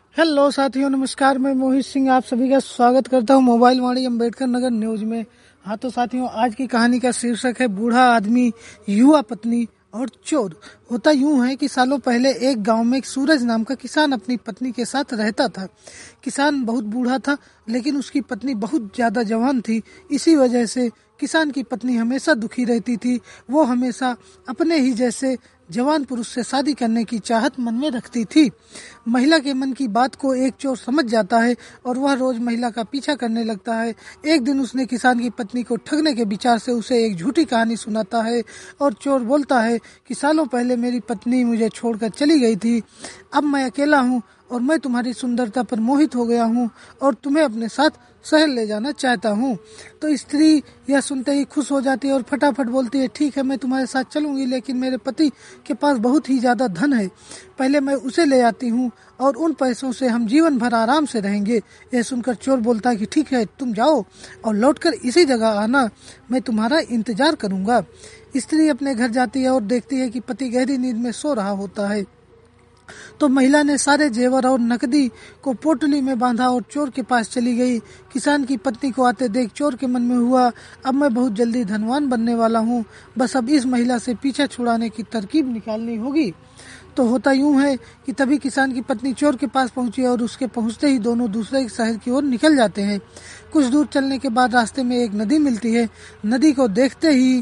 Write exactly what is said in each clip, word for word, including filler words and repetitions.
Hello साथियों, नमस्कार। मैं मोहित सिंह आप सभी का स्वागत करता हूं मोबाइल वाणी अम्बेडकर नगर न्यूज में। हाँ तो साथियों, आज की कहानी का शीर्षक है बूढ़ा आदमी, युवा पत्नी और चोर। होता यूं है कि सालों पहले एक गांव में एक सूरज नाम का किसान अपनी पत्नी के साथ रहता था। किसान बहुत बूढ़ा था, लेकिन उसकी पत्नी बहुत ज्यादा जवान थी। इसी वजह से किसान की पत्नी हमेशा दुखी रहती थी। वो हमेशा अपने ही जैसे जवान पुरुष से शादी करने की चाहत मन में रखती थी। महिला के मन की बात को एक चोर समझ जाता है और वह रोज महिला का पीछा करने लगता है। एक दिन उसने किसान की पत्नी को ठगने के विचार से उसे एक झूठी कहानी सुनाता है और चोर बोलता है कि सालों पहले मेरी पत्नी मुझे छोड़कर चली गई थी। अब मैं अकेला हूँ और मैं तुम्हारी सुंदरता पर मोहित हो गया हूँ और तुम्हें अपने साथ शहर ले जाना चाहता हूँ। तो स्त्री यह सुनते ही खुश हो जाती है और फटाफट बोलती है, ठीक है, मैं तुम्हारे साथ चलूंगी, लेकिन मेरे पति के पास बहुत ही ज्यादा धन है। पहले मैं उसे ले आती हूँ और उन पैसों से हम जीवन भर आराम से रहेंगे। यह सुनकर चोर बोलता है कि ठीक है, तुम जाओ और लौटकर इसी जगह आना, मैं तुम्हारा इंतजार करूंगा। स्त्री अपने घर जाती है और देखती है कि पति गहरी नींद में सो रहा होता है। तो महिला ने सारे जेवर और नकदी को पोटली में बांधा और चोर के पास चली गई। किसान की पत्नी को आते देख चोर के मन में हुआ, अब मैं बहुत जल्दी धनवान बनने वाला हूँ, बस अब इस महिला से पीछा छुड़ाने की तरकीब निकालनी होगी। तो होता यूं है कि तभी किसान की पत्नी चोर के पास पहुंची और उसके पहुंचते ही दोनों दूसरे शहर की ओर निकल जाते हैं। कुछ दूर चलने के बाद रास्ते में एक नदी मिलती है। नदी को देखते ही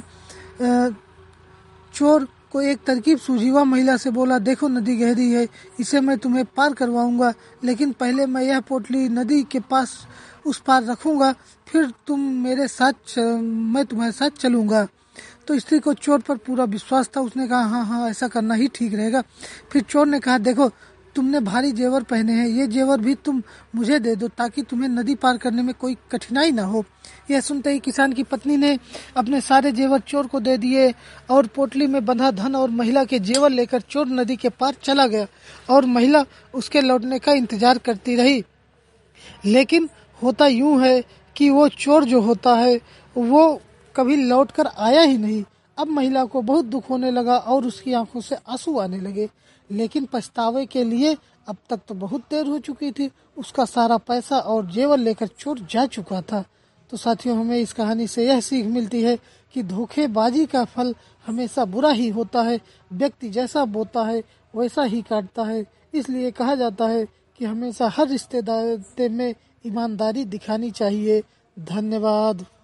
चोर को एक तरकीब सूझी। वह महिला से बोला, देखो नदी गहरी है, इसे मैं तुम्हें पार करवाऊंगा, लेकिन पहले मैं यह पोटली नदी के पास उस पार रखूंगा, फिर तुम मेरे साथ मैं तुम्हारे साथ चलूंगा। तो स्त्री को चोर पर पूरा विश्वास था। उसने कहा, हाँ हाँ, ऐसा करना ही ठीक रहेगा। फिर चोर ने कहा, देखो तुमने भारी जेवर पहने हैं, ये जेवर भी तुम मुझे दे दो ताकि तुम्हें नदी पार करने में कोई कठिनाई ना हो। यह सुनते ही किसान की पत्नी ने अपने सारे जेवर चोर को दे दिए और पोटली में बंधा धन और महिला के जेवर लेकर चोर नदी के पार चला गया और महिला उसके लौटने का इंतजार करती रही। लेकिन होता यूं है कि वो चोर जो होता है वो कभी लौट कर आया ही नहीं। अब महिला को बहुत दुख होने लगा और उसकी आंखों से आंसू आने लगे, लेकिन पछतावे के लिए अब तक तो बहुत देर हो चुकी थी। उसका सारा पैसा और जेवर लेकर चोर जा चुका था। तो साथियों, हमें इस कहानी से यह सीख मिलती है कि धोखेबाजी का फल हमेशा बुरा ही होता है। व्यक्ति जैसा बोता है वैसा ही काटता है। इसलिए कहा जाता है कि हमेशा हर रिश्तेदारी में ईमानदारी दिखानी चाहिए। धन्यवाद।